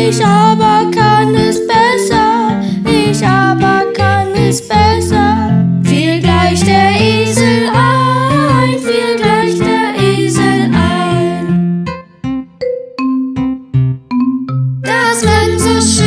Ich aber kann es besser, ich aber kann es besser. Viel gleicht der Esel ein, viel gleicht der Esel ein. Das Rennen so schön.